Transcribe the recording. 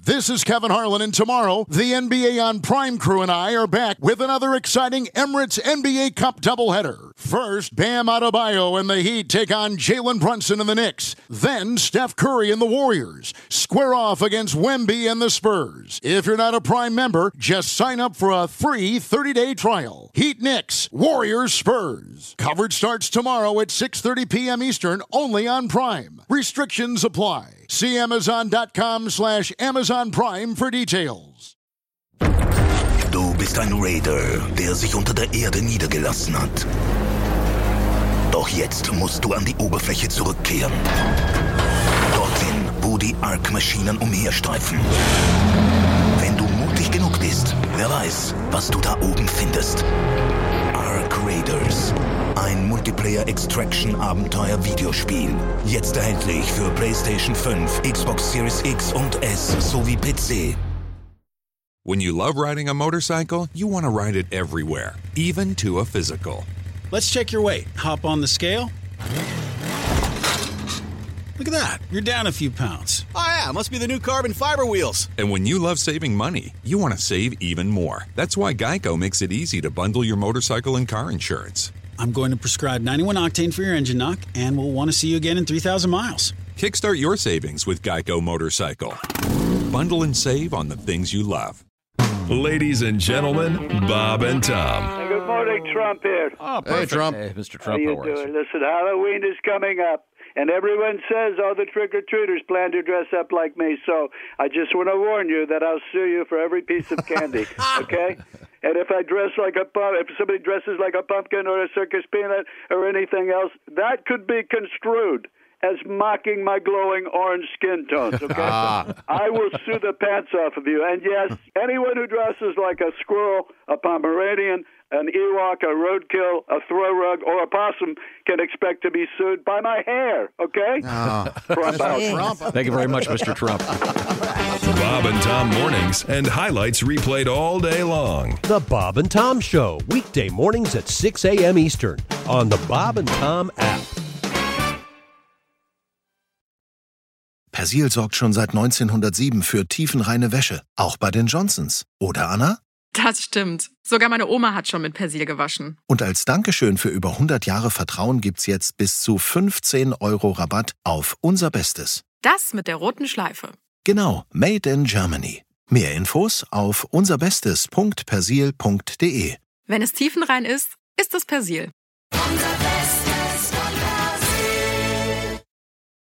This is Kevin Harlan, and tomorrow, the NBA on Prime crew and I are back with another exciting Emirates NBA Cup doubleheader. First, Bam Adebayo and the Heat take on Jalen Brunson and the Knicks. Then, Steph Curry and the Warriors square off against Wemby and the Spurs. If you're not a Prime member, just sign up for a free 30-day trial. Heat Knicks, Warriors Spurs. Coverage starts tomorrow at 6:30 p.m. Eastern, only on Prime. Restrictions apply. See Amazon.com/Amazon Prime for details. Du bist ein Raider, der sich unter der Erde niedergelassen hat. Doch jetzt musst du an die Oberfläche zurückkehren. Dorthin, wo die Ark-Maschinen umherstreifen. Wenn du mutig genug bist, wer weiß, was du da oben findest. Ark Raiders. Ein Multiplayer-Extraction-Abenteuer-Videospiel. Jetzt erhältlich für PlayStation 5, Xbox Series X und S sowie PC. When you love riding a motorcycle, you want to ride it everywhere, even to a physical. Let's check your weight. Hop on the scale. Look at that. You're down a few pounds. Oh, yeah. Must be the new carbon fiber wheels. And when you love saving money, you want to save even more. That's why Geico makes it easy to bundle your motorcycle and car insurance. I'm going to prescribe 91 octane for your engine knock, and we'll want to see you again in 3,000 miles. Kickstart your savings with Geico Motorcycle. Bundle and save on the things you love. Ladies and gentlemen, Bob and Tom. Hey, good morning, Trump here. Oh, perfect. Hey, Trump. Hey, Mr. How Trump, you doing? Listen, Halloween is coming up, and everyone says all the trick-or-treaters plan to dress up like me, so I just want to warn you that I'll sue you for every piece of candy, okay? And if I dress like if somebody dresses like a pumpkin or a circus peanut or anything else, that could be construed as mocking my glowing orange skin tones, okay? I will sue the pants off of you. And yes, anyone who dresses like a squirrel, a Pomeranian, an Ewok, a roadkill, a throw rug, or a possum can expect to be sued by my hair, okay? Trump out. Thank you very much, Mr. Trump. The Bob and Tom mornings and highlights replayed all day long. The Bob and Tom Show, weekday mornings at 6 a.m. Eastern on the Bob and Tom app. Persil sorgt schon seit 1907 für tiefenreine Wäsche, auch bei den Johnsons. Oder, Anna? Das stimmt. Sogar meine Oma hat schon mit Persil gewaschen. Und als Dankeschön für über 100 Jahre Vertrauen gibt's jetzt bis zu 15 € Rabatt auf unser Bestes. Das mit der roten Schleife. Genau, Made in Germany. Mehr Infos auf unserbestes.persil.de. Wenn es tiefenrein ist, ist es Persil. Unser